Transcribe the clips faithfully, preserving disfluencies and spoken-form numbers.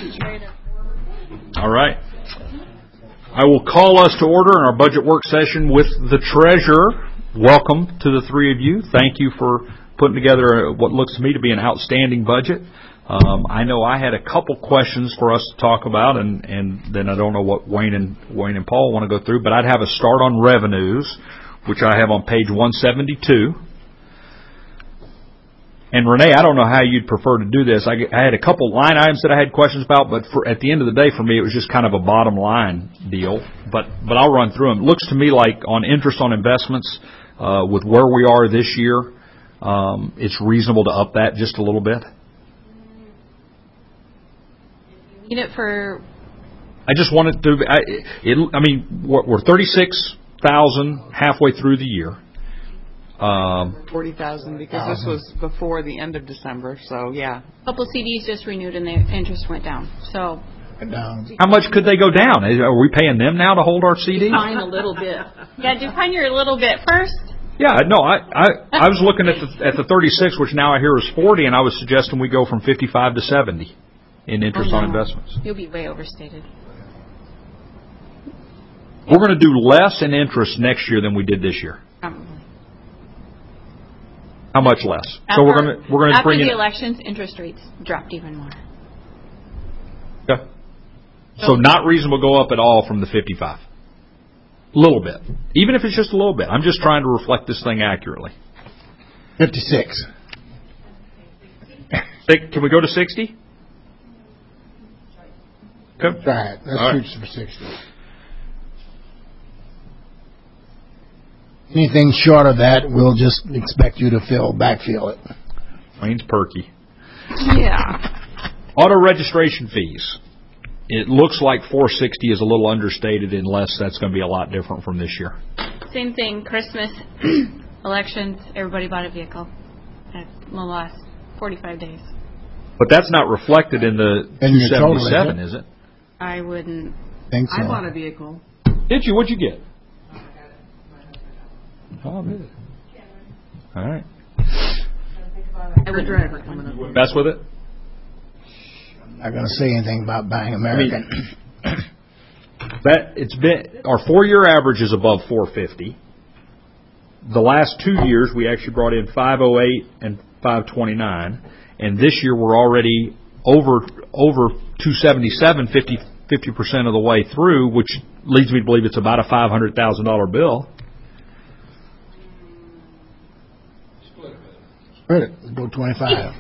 All right. I will call us to order in our budget work session with the treasurer. Welcome to the three of you. Thank you for putting together what looks to me to be an outstanding budget. Um, I know I had a couple questions for us to talk about, and, and then I don't know what Wayne and Wayne and Paul want to go through, but I'd have a start on revenues, which I have on page one seventy-two. And Renee, I don't know how you'd prefer to do this. I, I had a couple line items that I had questions about, but for, at the end of the day, for me, it was just kind of a bottom line deal. But but I'll run through them. It looks to me like on interest on investments, uh, with where we are this year, um, it's reasonable to up that just a little bit. Need it for? I just wanted to. I, it, I mean, we're, we're thirty-six thousand halfway through the year. Um, forty thousand because this was before the end of December, so yeah. A couple C Ds just renewed and their interest went down. So down. How much could they go down? Are we paying them now to hold our C D? Define a little bit. Yeah, define your little bit first. Yeah, no, I, I I was looking at the at the thirty-six, which now I hear is forty, and I was suggesting we go from fifty-five to seventy in interest oh, no. on investments. You'll be way overstated. We're going to do less in interest next year than we did this year. Probably. How much less? After, so we're going to we're going to after bring the in, elections, interest rates dropped even more. Okay. So not reasonable to go up at all from the fifty-five. A little bit, even if it's just a little bit. I'm just trying to reflect this thing accurately. Fifty-six. Can we go to sixty? Okay. Try it. Let's all shoot right. for sixty. Anything short of that, we'll just expect you to fill, backfill it. Wayne's perky. Yeah. Auto registration fees. It looks like four sixty is a little understated unless that's going to be a lot different from this year. Same thing. Christmas, elections, everybody bought a vehicle. That's in the last forty-five days. But that's not reflected in the two seventy-seven, is it? I wouldn't. Think so. I bought a vehicle. Did you? What'd you get? Oh, good. All right. I have a driver coming up. Mess with it? I'm not going to say anything about buying American. I mean, that it's been our four-year average is above four fifty. The last two years we actually brought in five oh eight and five twenty-nine, and this year we're already over over two seventy-seven, fifty percent of the way through, which leads me to believe it's about a five hundred thousand dollar bill. Spread it. Let's go twenty-five.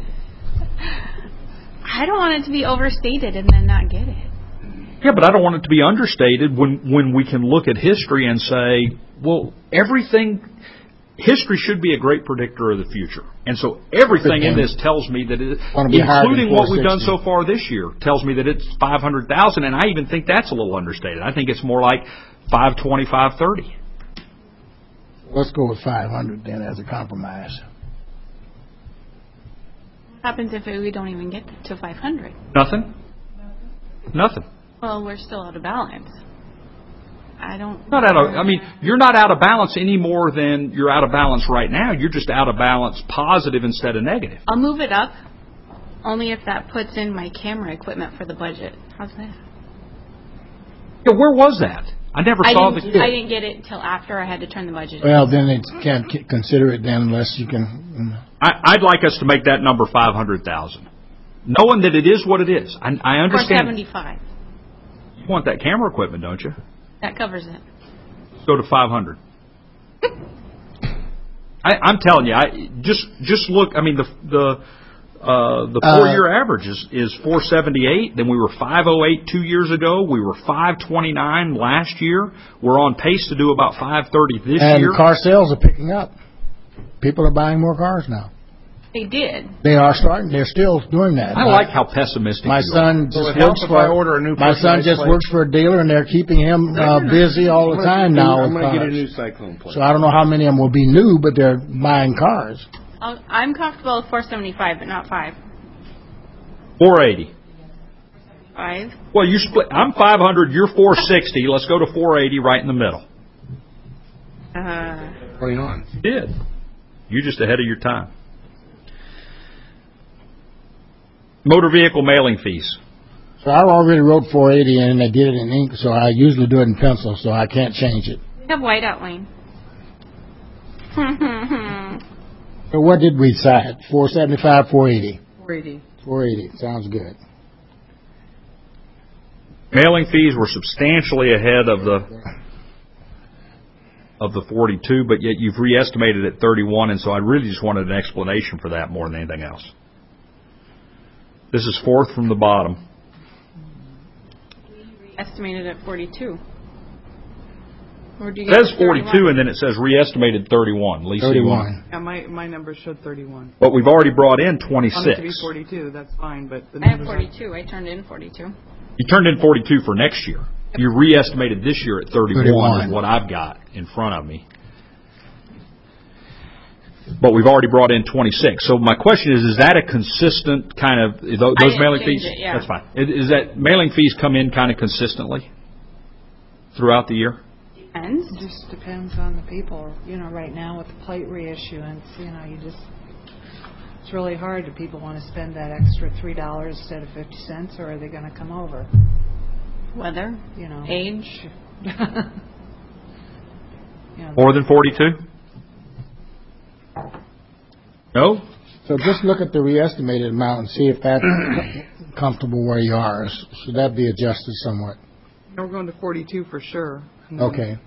I don't want it to be overstated and then not get it. Yeah, but I don't want it to be understated when, when we can look at history and say, well, everything, history should be a great predictor of the future. And so everything in this tells me that, it, including what we've done so far this year, tells me that it's five hundred thousand, and I even think that's a little understated. I think it's more like five twenty, five thirty. Let's go with five hundred then as a compromise. What happens if we don't even get to five hundred? Nothing. Nothing. Well, we're still out of balance. I don't... Not out of, I mean, you're not out of balance any more than you're out of balance right now. You're just out of balance positive instead of negative. I'll move it up only if that puts in my camera equipment for the budget. How's that? Yeah, where was that? I never I saw didn't, the... I didn't get it until after I had to turn the budget Well, in. then it can't consider it then unless you can... I, I'd like us to make that number five hundred thousand. Knowing that it is what it is. I, I understand. four seventy-five. You want that camera equipment, don't you? That covers it. Let's go to five hundred. I, I'm telling you, I just just look. I mean, the the uh, the four year uh, average is, is four seventy-eight. Then we were five oh eight two years ago. We were five twenty-nine last year. We're on pace to do about five thirty this and year. And car sales are picking up. People are buying more cars now. They did. They are starting. They're still doing that. I like how pessimistic my you son are. just so works for. I order a new my son just plate. works for a dealer, and they're keeping him uh, busy all the time now. I'm going to get a cars. new Cyclone plate. So I don't know how many of them will be new, but they're buying cars. I'll, I'm comfortable with four seventy-five, but not five. four eighty. Five. Well, you split. I'm five hundred. You're four sixty. Let's go to four eighty, right in the middle. Uh. Right on. You did. You're just ahead of your time. Motor vehicle mailing fees. So I already wrote four eighty and I did it in ink, so I usually do it in pencil, so I can't change it. We have white outline. So what did we decide? four seventy-five, four eighty? four eighty. four eighty, sounds good. Mailing fees were substantially ahead of the of the forty-two, but yet you've re-estimated at thirty-one, and so I really just wanted an explanation for that more than anything else. This is fourth from the bottom. Estimated at forty-two. Or do you It says get forty-two, thirty-one? and then it says re-estimated thirty-one. Lisa, you want- thirty-one. Yeah, my, my number showed thirty-one. But we've already brought in I want it to be twenty-six. forty-two, that's fine, but the I have numbers forty-two. I turned in forty-two. You turned in forty-two for next year. You re-estimated this year at thirty-one, thirty-one. is what I've got in front of me. But we've already brought in twenty-six. So my question is, is that a consistent kind of, those I didn't mailing change fees? it, yeah. That's fine. Is is that mailing fees come in kind of consistently throughout the year? Depends. It just depends on the people. You know, right now with the plate reissuance, you know, you just, it's really hard. Do people want to spend that extra three dollars instead of fifty cents, or are they going to come over? Weather, You know. age. You know, More than forty-two? No? So just look at the re-estimated amount and see if that's comfortable where you are. Should that be adjusted somewhat? are, we're going to forty-two for sure. And then- Okay.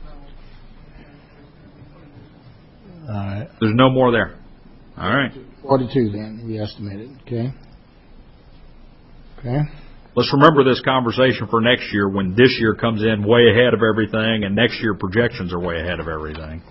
All right. There's no more there. All right. forty-two then, re-estimated, okay? Okay. Let's remember this conversation for next year when this year comes in way ahead of everything and next year projections are way ahead of everything.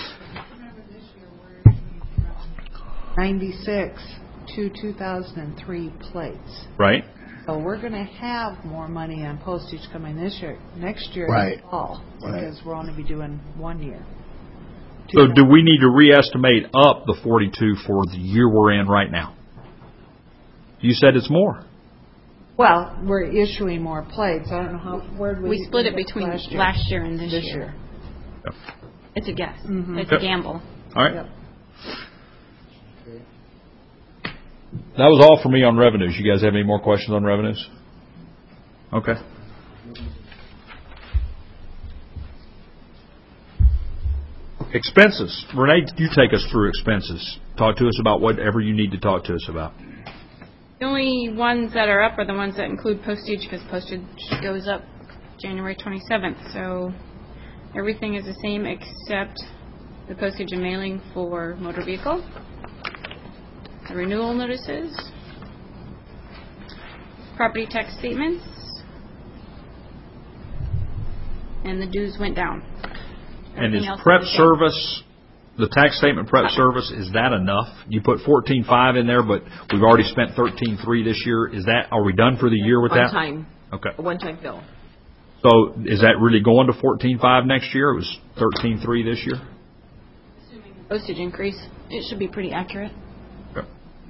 ninety-six to two thousand three plates. Right? So we're going to have more money on postage coming this year. Next year, Right. fall, Right. because we'll only be doing one year. So do we need to re-estimate up the forty-two for the year we're in right now? You said it's more. Well, we're issuing more plates. I don't know how, where did we... We split it end up between last year. last year and this, This year. year. Yep. It's a guess. Mhm. It's Yep. a gamble. All right. Yep. That was all for me on revenues. You guys have any more questions on revenues? Okay. Expenses. Renee, you take us through expenses. Talk to us about whatever you need to talk to us about. The only ones that are up are the ones that include postage, because postage goes up January twenty-seventh. So everything is the same except the postage and mailing for motor vehicle, the renewal notices, property tax statements, and the dues went down. And is Everything else prep the same. service, the tax statement prep service, is that enough? You put fourteen five in there, but we've already spent thirteen three this year. Is that, are we done for the year with that? One time, Okay. a one-time bill. So is that really going to fourteen five next year? It was thirteen three this year? Postage increase. It should be pretty accurate. Okay.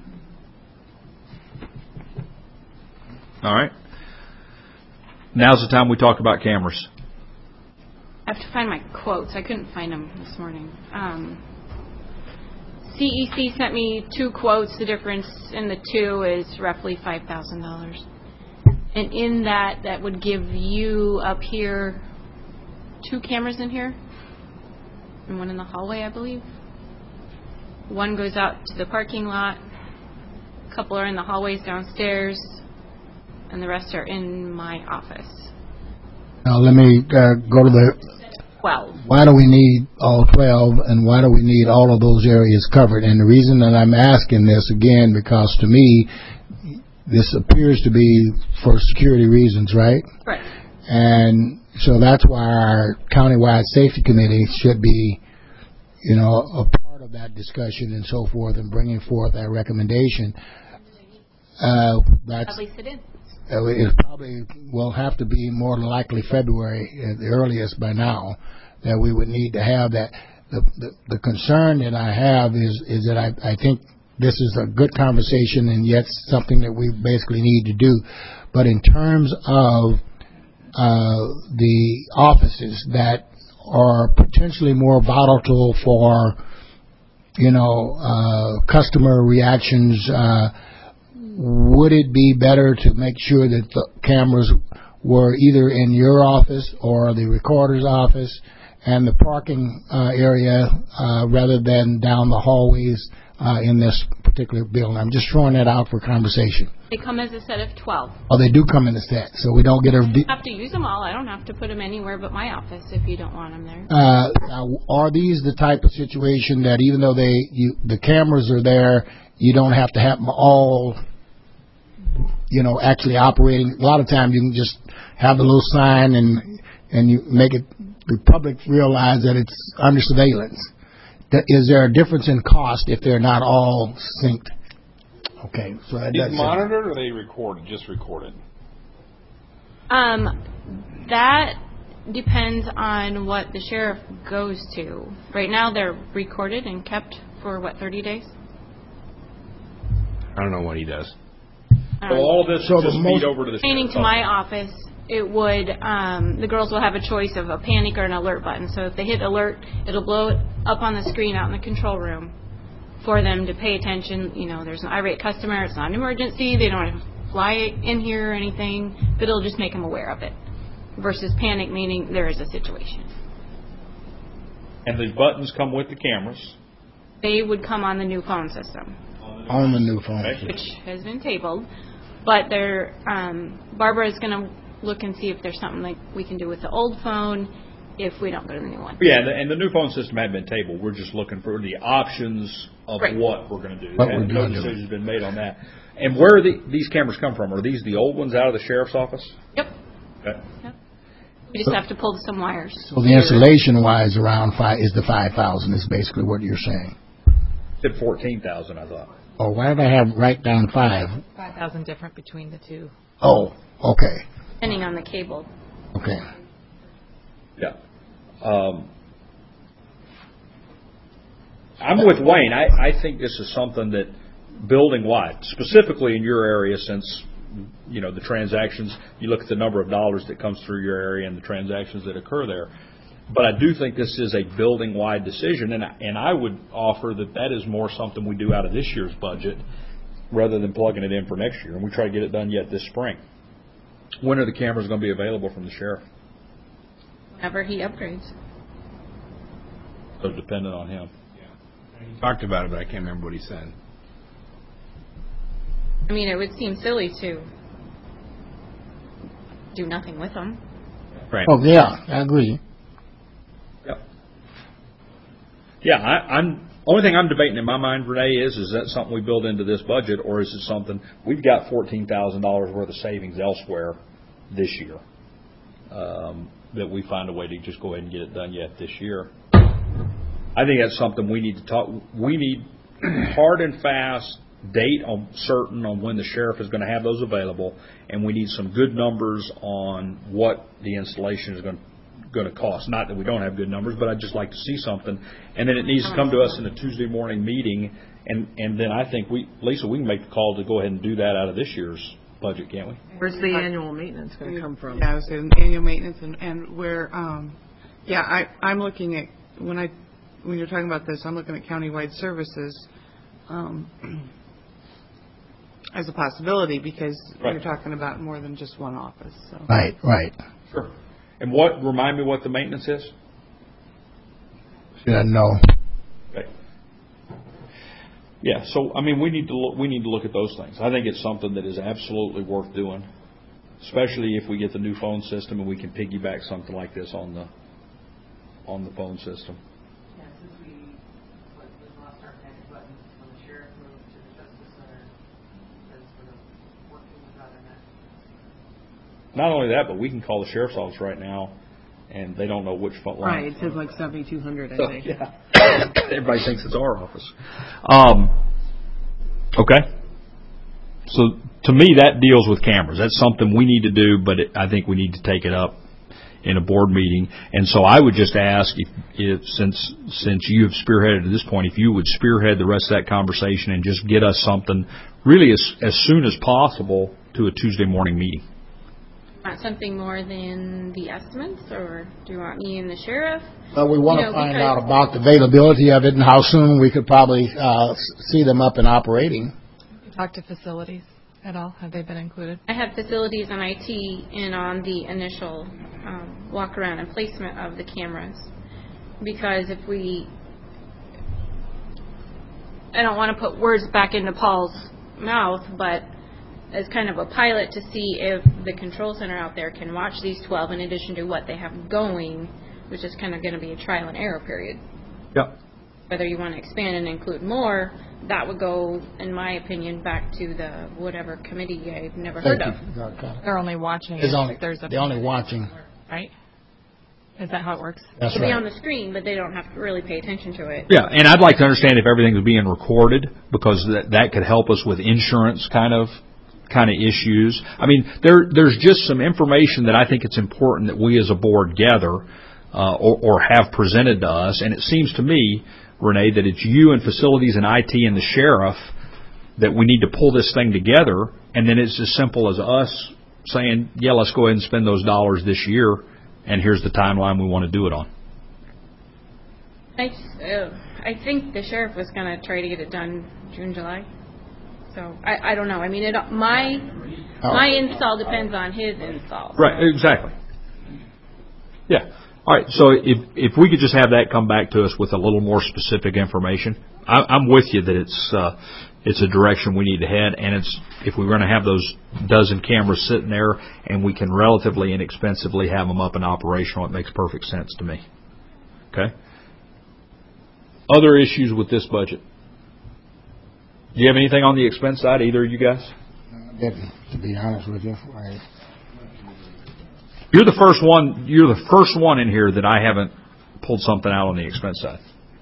All right. Now's the time we talk about cameras. I have to find my quotes. I couldn't find them this morning. Um, C E C sent me two quotes. The difference in the two is roughly five thousand dollars. And in that, that would give you up here two cameras in here and one in the hallway, I believe. One goes out to the parking lot. A couple are in the hallways downstairs. And the rest are in my office. Now, let me uh, go to the, Twelve. why do we need all twelve, and why do we need all of those areas covered? And the reason that I'm asking this, again, because to me, this appears to be for security reasons, right? Right. And so that's why our countywide safety committee should be, you know, a part of that discussion and so forth, and bringing forth that recommendation. Uh, that's At least it is. Uh, it probably will have to be more than likely February at the earliest by now that we would need to have that. The, the, the concern that I have is, is that I, I think this is a good conversation and yet something that we basically need to do. But in terms of uh, the offices that are potentially more volatile for, you know, uh, customer reactions, uh, would it be better to make sure that the cameras were either in your office or the recorder's office and the parking uh, area uh, rather than down the hallways uh, in this particular building? I'm just throwing that out for conversation. They come as a set of twelve. Oh, they do come in a set, so we don't get a... You have to use them all. I don't have to put them anywhere but my office if you don't want them there. Uh, are these the type of situation that even though they you, the cameras are there, you don't have to have them all, you know, actually operating? A lot of times you can just have the little sign and and you make it the public realize that it's under surveillance. Is there a difference in cost if they're not all synced? Okay, so that Is does monitored or are they recorded? Just recorded. Um, that depends on what the sheriff goes to. Right now, they're recorded and kept for what, thirty days? I don't know what he does. Um, So all this So will the just most- feed over to the Pertaining sheriff's to my office. office, it would, um, the girls will have a choice of a panic or an alert button. So if they hit alert, it'll blow it up on the screen out in the control room for them to pay attention. You know, there's an irate customer, it's not an emergency, they don't have to fly in here or anything, but it'll just make them aware of it. Versus panic, meaning there is a situation. And the buttons come with the cameras. They would come on the new phone system, on the new phone. which has been tabled. But they're, um, Barbara is going to look and see if there's something like we can do with the old phone if we don't go to the new one. Yeah, and the, and the new phone system hadn't been tabled. We're just looking for the options of Right. what we're going to do. What And we're no gonna do. decision's been made on that. And where are the, these cameras come from? Are these the old ones out of the sheriff's office? Yep. Okay. Yep. We just have to pull some wires. So the installation wise around five is the five thousand is basically what you're saying. Said fourteen thousand, I thought. Oh, why did I have right down five? five thousand different between the two. Oh, okay, Depending on the cable. okay. Yeah. Um, I'm with Wayne. I, I think this is something that building-wide, specifically in your area, since, you know, the transactions, you look at the number of dollars that comes through your area and the transactions that occur there. But I do think this is a building-wide decision, and I, and I would offer that that is more something we do out of this year's budget rather than plugging it in for next year, and we try to get it done yet this spring. When are the cameras going to be available from the sheriff? Whenever he upgrades. So dependent on him. He talked about it, but I can't remember what he said. I mean, it would seem silly to do nothing with them. Right. Oh, yeah, I agree. Yep. Yeah, I, I'm. Only thing I'm debating in my mind, Renee, is is that something we build into this budget, or is it something we've got fourteen thousand dollars worth of savings elsewhere this year um, that we find a way to just go ahead and get it done yet this year? I think that's something we need to talk. We need hard and fast date on certain on when the sheriff is going to have those available, and we need some good numbers on what the installation is going to. going to cost. Not that we don't have good numbers, but I'd just like to see something. And then it needs to come to us in a Tuesday morning meeting, and, and then I think we, Lisa, we can make the call to go ahead and do that out of this year's budget, can't we? Where's the annual maintenance going to come from? Yeah, I was saying annual maintenance and, and where, um, yeah, I, I'm looking at, when I, when you're talking about this, I'm looking at countywide services, um, as a possibility because Right. you're talking about more than just one office, so. Right, right. Sure. And what, remind me what the maintenance is? Yeah, no. Okay. Yeah, so, I mean, we need to look, we need to look at those things. I think it's something that is absolutely worth doing, especially if we get the new phone system and we can piggyback something like this on the, on the phone system. Yeah, since we, what, we lost our panic button when the sheriff moved to the Justice Center, that's sort of working without a net. Not only that, but we can call the sheriff's office right now, and they don't know which phone line. Right, it says like seventy-two hundred, I So, think. yeah. Everybody thinks it's our office. Um, okay. So to me, that deals with cameras. That's something we need to do, but it, I think we need to take it up in a board meeting. And so I would just ask, if, if since since you have spearheaded to this point, if you would spearhead the rest of that conversation and just get us something really as as soon as possible to a Tuesday morning meeting. Want something more than the estimates, or do you want me and the sheriff? Well, we want You to know, find because- out about the availability of it and how soon we could probably uh, s- see them up and operating. Talk to facilities. at all? Have they been included? I had facilities and I T in on the initial um, walk around and placement of the cameras, because if we, I don't want to put words back into Paul's mouth, but as kind of a pilot to see if the control center out there can watch these twelve in addition to what they have going, which is kind of going to be a trial and error period. Yep. Whether you want to expand and include more, that would go, in my opinion, back to the whatever committee I've never heard of. They're only watching It's if only, there's a they're only watching. right? Is that how it works? That's It'll be right. on the screen, but they don't have to really pay attention to it. Yeah, and I'd like to understand if everything's being recorded, because that that could help us with insurance kind of kind of issues. I mean, there there's just some information that I think it's important that we as a board gather uh, or, or have presented to us, and it seems to me, Renee, that it's you and facilities and I T and the sheriff that we need to pull this thing together, and then it's as simple as us saying, yeah, let's go ahead and spend those dollars this year, and here's the timeline we want to do it on. I, uh, I think the sheriff was going to try to get it done June, July. So I, I don't know. I mean, it, my my install depends on his install. Right, exactly. Yeah. All right, so if if we could just have that come back to us with a little more specific information, I, I'm with you that it's uh, it's a direction we need to head, and it's if we're going to have those dozen cameras sitting there and we can relatively inexpensively have them up and operational, it makes perfect sense to me. Okay. Other issues with this budget? Do you have anything on the expense side, either of you guys? I didn't, to be honest with you. I, You're the first one. You're the first one in here that I haven't pulled something out on the expense side.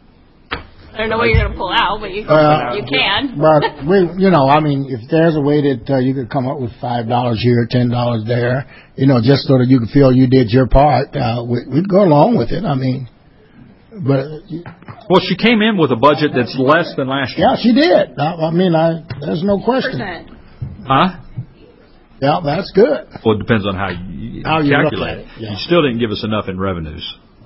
I don't know what you're going to pull out, but you Uh, you can. But we, you know, I mean, if there's a way that uh, you could come up with five dollars here, ten dollars there, you know, just so that you could feel you did your part, uh, we, we'd go along with it. I mean, but uh, Well, she came in with a budget that's less than last year. yeah, she did. I, I mean, I there's no question. Percent. Huh? Yeah, that's good. Well, it depends on how you How you look calculate at it. it, yeah. You still didn't give us enough in revenues.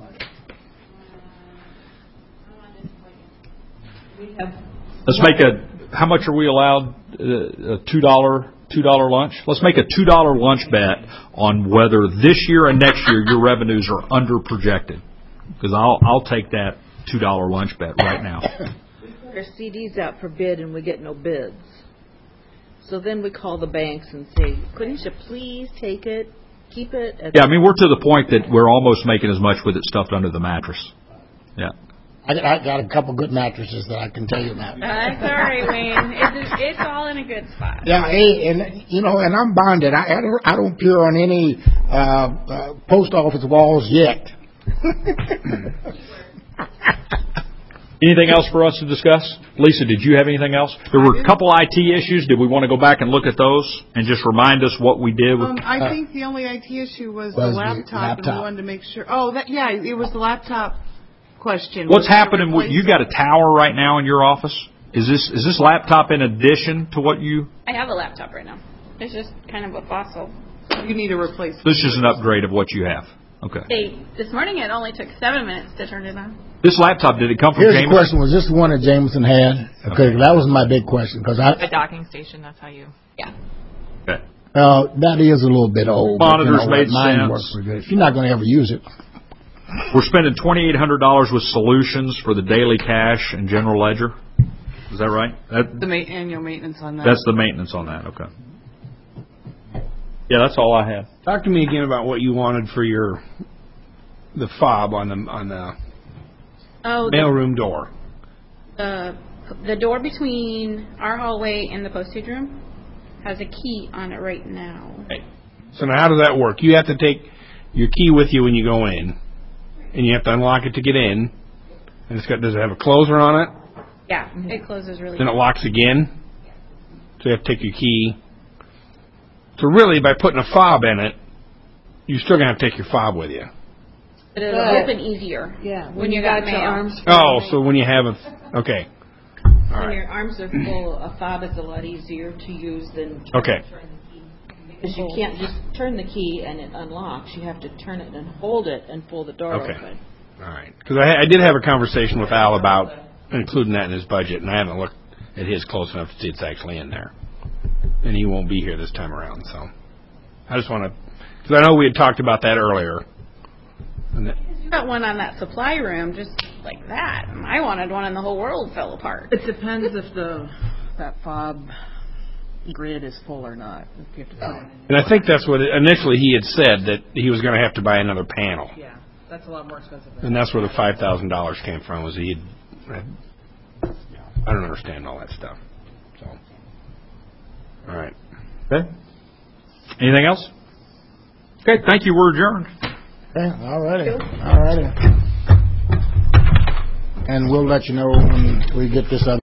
Let's make a. How much are we allowed? Uh, a two dollar two dollar lunch. Let's make a two dollar lunch bet on whether this year and next year your revenues are under projected. Because I'll I'll take that two dollar lunch bet right now. We put our C Ds out for bid and we get no bids. So then we call the banks and say, couldn't you please take it, keep it? At Yeah, I mean we're to the point that we're almost making as much with it stuffed under the mattress. Yeah. I, I got a couple good mattresses that I can tell you about. That's all right, Wayne. It's, it's all in a good spot. Yeah, hey, and you know, and I'm bonded. I, I don't, I don't appear on any uh, uh, post office walls yet. Anything else for us to discuss? Lisa, did you have anything else? There were a couple I T issues. Did we want to go back and look at those and just remind us what we did? With, Um, I think the only I T issue was, Was the the laptop, and we laptop. wanted to make sure. Oh, that yeah, it was the laptop question. What's Was it happening? With, you replaced? got a tower right now in your office? Is this is this laptop in addition to what you? I have a laptop right now. It's just kind of a fossil. You need a replacement. This is an upgrade of what you have. Okay. They, this morning it only took seven minutes to turn it on. This laptop, did it come from Here's the Jameson? question: was this the one that Jameson had? Okay, that was my big question because I The docking station, that's how you... Yeah. Okay. uh, that is a little bit old. but, you Monitors know, made mine sense. works pretty good. If you're not going to ever use it, We're spending twenty-eight hundred dollars with Solutions for the daily cash and general ledger. Is that right? That, The ma- annual maintenance on that. that's the maintenance on that. Okay. Yeah, that's all I have. Talk to me again about what you wanted for your the fob on the on the Oh, the, mailroom door. the the door between our hallway and the postage room has a key on it right now. Right. So now how does that work? You have to take your key with you when you go in, and you have to unlock it to get in. And it's got does it have a closer on it? Yeah, it closes really. Then it locks again. So you have to take your key. So really, by putting a fob in it, you're still gonna have to take your fob with you. But it'll But- open easier. Yeah, When you got your mail. arms. Oh, so when you have a okay, all When right, your arms are full, a fob is a lot easier to use than okay. because you can't just turn the key and it unlocks. You have to turn it and hold it and pull the door Okay. open. All right, because I, I did have a conversation with Al about including that in his budget, and I haven't looked at his close enough to see it's actually in there. and he won't be here this time around. So I just want to, because I know we had talked about that earlier. And that, You got one on that supply room just like that. And I wanted one and the whole world fell apart. It depends if the, that fob grid is full or not. If you have to put it in. and I think that's what, initially he had said, that he was going to have to buy another panel. Yeah, that's a lot more expensive than. And that's where the five thousand dollars came from, was he had, I don't understand all that stuff. So, all right. Okay. Anything else? Okay, thank you. We're adjourned. Okay, all righty, all righty. And we'll let you know when we get this up.